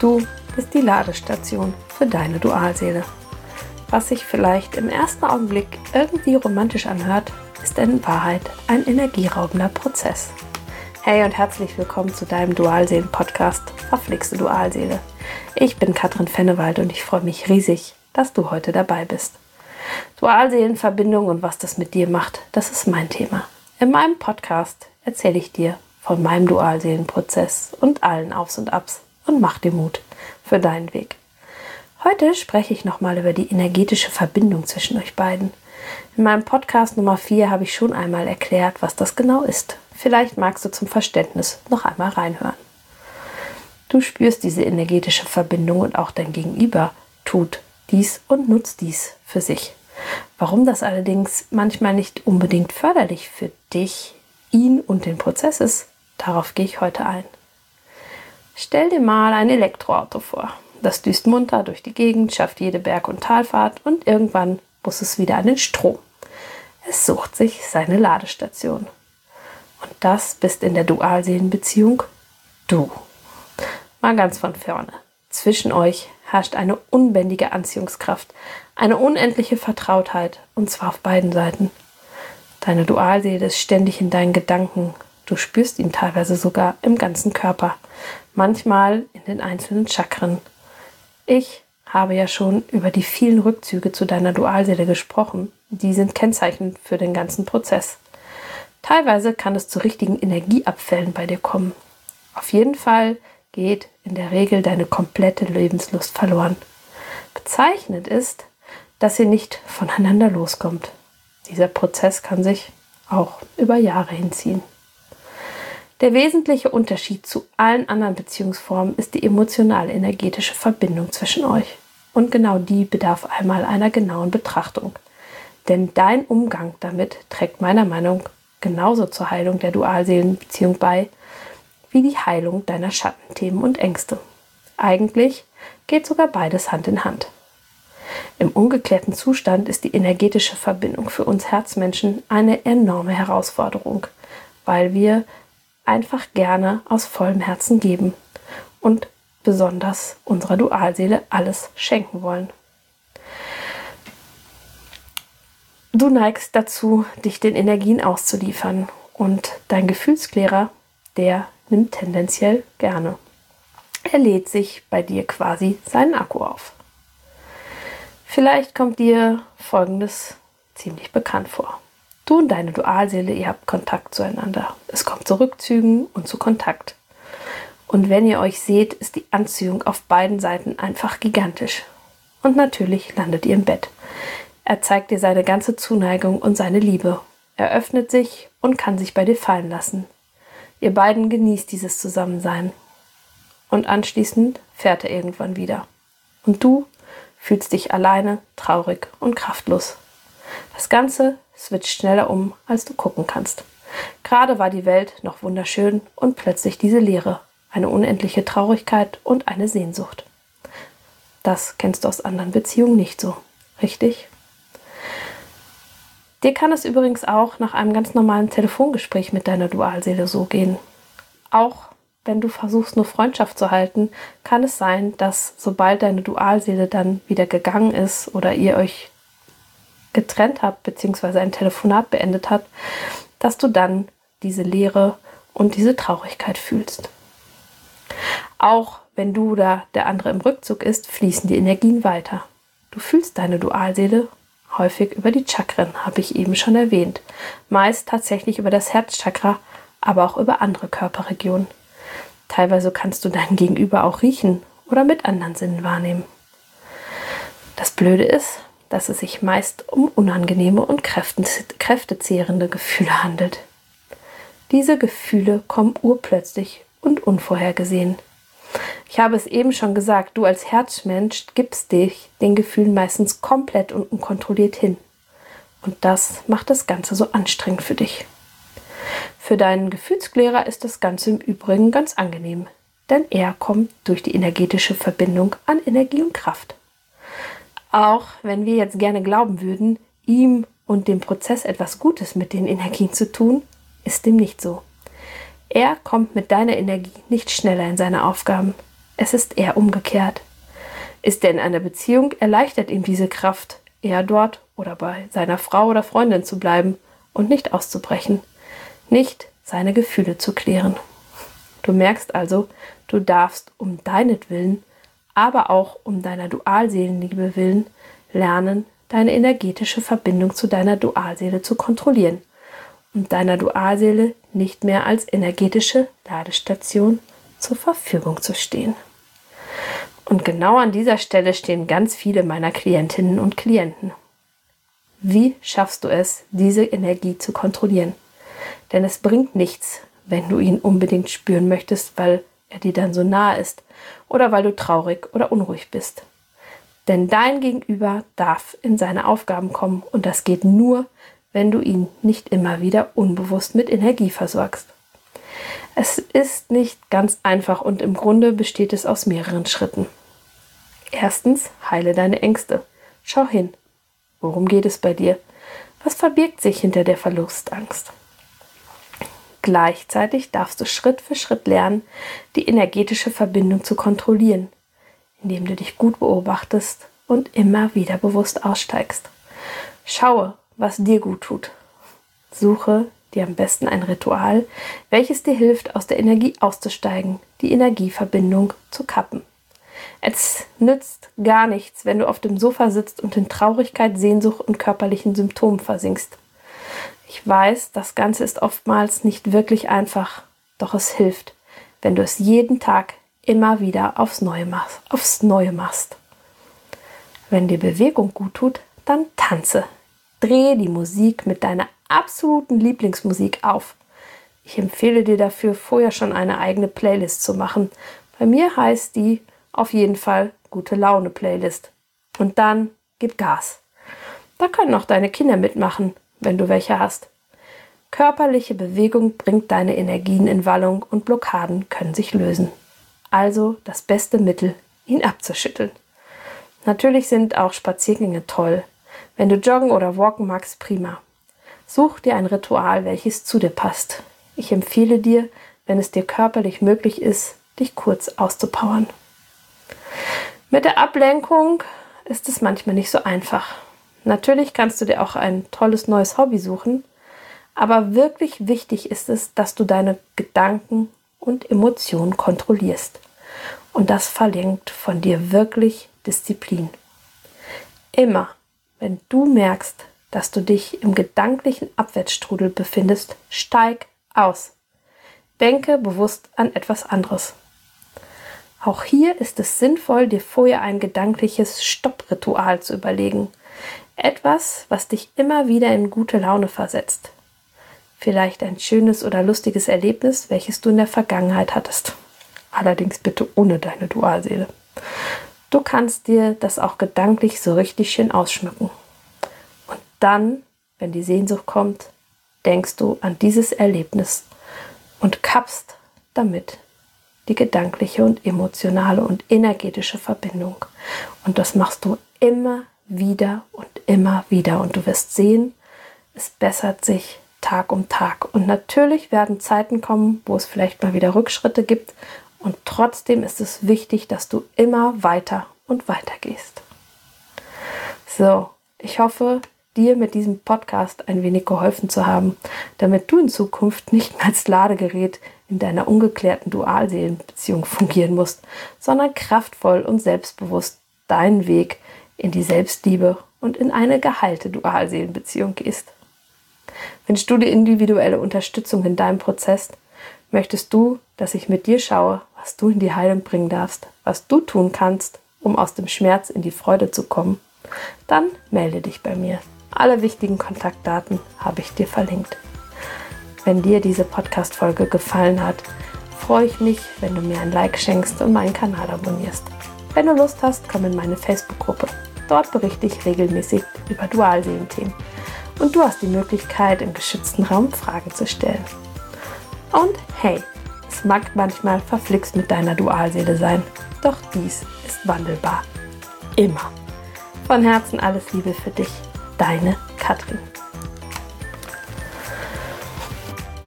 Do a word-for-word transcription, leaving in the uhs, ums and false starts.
Du bist die Ladestation für deine Dualseele. Was sich vielleicht im ersten Augenblick irgendwie romantisch anhört, ist in Wahrheit ein energieraubender Prozess. Hey und herzlich willkommen zu deinem Dualseelen-Podcast Verflixte Dualseele. Ich bin Katrin Fennewald und ich freue mich riesig, dass du heute dabei bist. Dualseelenverbindung und was das mit dir macht, das ist mein Thema. In meinem Podcast erzähle ich dir von meinem Dualseelenprozess und allen Aufs und Abs und mach dir Mut für deinen Weg. Heute spreche ich nochmal über die energetische Verbindung zwischen euch beiden. In meinem Podcast Nummer vier habe ich schon einmal erklärt, was das genau ist. Vielleicht magst du zum Verständnis noch einmal reinhören. Du spürst diese energetische Verbindung und auch dein Gegenüber tut dies und nutzt dies für sich. Warum das allerdings manchmal nicht unbedingt förderlich für dich, ihn und den Prozess ist, darauf gehe ich heute ein. Stell dir mal ein Elektroauto vor. Das düst munter durch die Gegend, schafft jede Berg- und Talfahrt und irgendwann muss es wieder an den Strom. Es sucht sich seine Ladestation. Und das bist in der Dualseelenbeziehung du. Mal ganz von vorne. Zwischen euch herrscht eine unbändige Anziehungskraft, eine unendliche Vertrautheit, und zwar auf beiden Seiten. Deine Dualseele ist ständig in deinen Gedanken. Du spürst ihn teilweise sogar im ganzen Körper, manchmal in den einzelnen Chakren. Ich habe ja schon über die vielen Rückzüge zu deiner Dualseele gesprochen. Die sind kennzeichnend für den ganzen Prozess. Teilweise kann es zu richtigen Energieabfällen bei dir kommen. Auf jeden Fall geht in der Regel deine komplette Lebenslust verloren. Bezeichnend ist, dass ihr nicht voneinander loskommt. Dieser Prozess kann sich auch über Jahre hinziehen. Der wesentliche Unterschied zu allen anderen Beziehungsformen ist die emotional-energetische Verbindung zwischen euch. Und genau die bedarf einmal einer genauen Betrachtung. Denn dein Umgang damit trägt meiner Meinung nach genauso zur Heilung der Dualseelenbeziehung bei, wie die Heilung deiner Schattenthemen und Ängste. Eigentlich geht sogar beides Hand in Hand. Im ungeklärten Zustand ist die energetische Verbindung für uns Herzmenschen eine enorme Herausforderung, weil wir einfach gerne aus vollem Herzen geben und besonders unserer Dualseele alles schenken wollen. Du neigst dazu, dich den Energien auszuliefern, und dein Gefühlsklärer, der nimmt tendenziell gerne. Er lädt sich bei dir quasi seinen Akku auf. Vielleicht kommt dir Folgendes ziemlich bekannt vor. Du und deine Dualseele, ihr habt Kontakt zueinander. Es kommt zu Rückzügen und zu Kontakt. Und wenn ihr euch seht, ist die Anziehung auf beiden Seiten einfach gigantisch. Und natürlich landet ihr im Bett. Er zeigt dir seine ganze Zuneigung und seine Liebe. Er öffnet sich und kann sich bei dir fallen lassen. Ihr beiden genießt dieses Zusammensein. Und anschließend fährt er irgendwann wieder. Und du fühlst dich alleine, traurig und kraftlos. Das Ganze switcht schneller um, als du gucken kannst. Gerade war die Welt noch wunderschön und plötzlich diese Leere, eine unendliche Traurigkeit und eine Sehnsucht. Das kennst du aus anderen Beziehungen nicht so, richtig? Dir kann es übrigens auch nach einem ganz normalen Telefongespräch mit deiner Dualseele so gehen. Auch wenn du versuchst, nur Freundschaft zu halten, kann es sein, dass sobald deine Dualseele dann wieder gegangen ist oder ihr euch getrennt habt, beziehungsweise ein Telefonat beendet habt, dass du dann diese Leere und diese Traurigkeit fühlst. Auch wenn du oder der andere im Rückzug ist, fließen die Energien weiter. Du fühlst deine Dualseele häufig über die Chakren, habe ich eben schon erwähnt. Meist tatsächlich über das Herzchakra, aber auch über andere Körperregionen. Teilweise kannst du dein Gegenüber auch riechen oder mit anderen Sinnen wahrnehmen. Das Blöde ist, dass es sich meist um unangenehme und kräftezehrende Gefühle handelt. Diese Gefühle kommen urplötzlich und unvorhergesehen. Ich habe es eben schon gesagt, du als Herzmensch gibst dich den Gefühlen meistens komplett und unkontrolliert hin. Und das macht das Ganze so anstrengend für dich. Für deinen Gefühlsklärer ist das Ganze im Übrigen ganz angenehm, denn er kommt durch die energetische Verbindung an Energie und Kraft. Auch wenn wir jetzt gerne glauben würden, ihm und dem Prozess etwas Gutes mit den Energien zu tun, ist dem nicht so. Er kommt mit deiner Energie nicht schneller in seine Aufgaben. Es ist eher umgekehrt. Ist er in einer Beziehung, erleichtert ihm diese Kraft, eher dort oder bei seiner Frau oder Freundin zu bleiben und nicht auszubrechen, nicht seine Gefühle zu klären. Du merkst also, du darfst um deinetwillen, aber auch um deiner Dualseelenliebe willen lernen, deine energetische Verbindung zu deiner Dualseele zu kontrollieren und deiner Dualseele nicht mehr als energetische Ladestation zur Verfügung zu stehen. Und genau an dieser Stelle stehen ganz viele meiner Klientinnen und Klienten. Wie schaffst du es, diese Energie zu kontrollieren? Denn es bringt nichts, wenn du ihn unbedingt spüren möchtest, weil er dir dann so nahe ist oder weil du traurig oder unruhig bist. Denn dein Gegenüber darf in seine Aufgaben kommen und das geht nur, wenn du ihn nicht immer wieder unbewusst mit Energie versorgst. Es ist nicht ganz einfach und im Grunde besteht es aus mehreren Schritten. Erstens, heile deine Ängste. Schau hin. Worum geht es bei dir? Was verbirgt sich hinter der Verlustangst? Gleichzeitig darfst du Schritt für Schritt lernen, die energetische Verbindung zu kontrollieren, indem du dich gut beobachtest und immer wieder bewusst aussteigst. Schaue, was dir gut tut. Suche dir am besten ein Ritual, welches dir hilft, aus der Energie auszusteigen, die Energieverbindung zu kappen. Es nützt gar nichts, wenn du auf dem Sofa sitzt und in Traurigkeit, Sehnsucht und körperlichen Symptomen versinkst. Ich weiß, das Ganze ist oftmals nicht wirklich einfach, doch es hilft, wenn du es jeden Tag immer wieder aufs Neue machst. Aufs Neue machst. Wenn dir Bewegung gut tut, dann tanze. Drehe die Musik mit deiner absoluten Lieblingsmusik auf. Ich empfehle dir dafür, vorher schon eine eigene Playlist zu machen. Bei mir heißt die auf jeden Fall Gute Laune Playlist. Und dann gib Gas. Da können auch deine Kinder mitmachen, wenn du welche hast. Körperliche Bewegung bringt deine Energien in Wallung und Blockaden können sich lösen. Also das beste Mittel, ihn abzuschütteln. Natürlich sind auch Spaziergänge toll. Wenn du joggen oder walken magst, prima. Such dir ein Ritual, welches zu dir passt. Ich empfehle dir, wenn es dir körperlich möglich ist, dich kurz auszupowern. Mit der Ablenkung ist es manchmal nicht so einfach. Natürlich kannst du dir auch ein tolles neues Hobby suchen, aber wirklich wichtig ist es, dass du deine Gedanken und Emotionen kontrollierst. Und das verlangt von dir wirklich Disziplin. Immer, wenn du merkst, dass du dich im gedanklichen Abwärtsstrudel befindest, steig aus. Denke bewusst an etwas anderes. Auch hier ist es sinnvoll, dir vorher ein gedankliches Stoppritual zu überlegen. Etwas, was dich immer wieder in gute Laune versetzt. Vielleicht ein schönes oder lustiges Erlebnis, welches du in der Vergangenheit hattest. Allerdings bitte ohne deine Dualseele. Du kannst dir das auch gedanklich so richtig schön ausschmücken. Und dann, wenn die Sehnsucht kommt, denkst du an dieses Erlebnis und kappst damit die gedankliche und emotionale und energetische Verbindung. Und das machst du immer wieder und immer wieder. Und du wirst sehen, es bessert sich Tag um Tag. Und natürlich werden Zeiten kommen, wo es vielleicht mal wieder Rückschritte gibt. Und trotzdem ist es wichtig, dass du immer weiter und weiter gehst. So, ich hoffe, dir mit diesem Podcast ein wenig geholfen zu haben, damit du in Zukunft nicht mehr als Ladegerät in deiner ungeklärten Dualseelenbeziehung fungieren musst, sondern kraftvoll und selbstbewusst deinen Weg in die Selbstliebe und in eine geheilte Dualseelenbeziehung gehst. Wünschst du dir individuelle Unterstützung in deinem Prozess? Möchtest du, dass ich mit dir schaue, was du in die Heilung bringen darfst, was du tun kannst, um aus dem Schmerz in die Freude zu kommen? Dann melde dich bei mir. Alle wichtigen Kontaktdaten habe ich dir verlinkt. Wenn dir diese Podcast-Folge gefallen hat, freue ich mich, wenn du mir ein Like schenkst und meinen Kanal abonnierst. Wenn du Lust hast, komm in meine Facebook-Gruppe. Dort berichte ich regelmäßig über Dualseelenthemen. Und du hast die Möglichkeit, im geschützten Raum Fragen zu stellen. Und hey, es mag manchmal verflixt mit deiner Dualseele sein, doch dies ist wandelbar. Immer. Von Herzen alles Liebe für dich. Deine Katrin.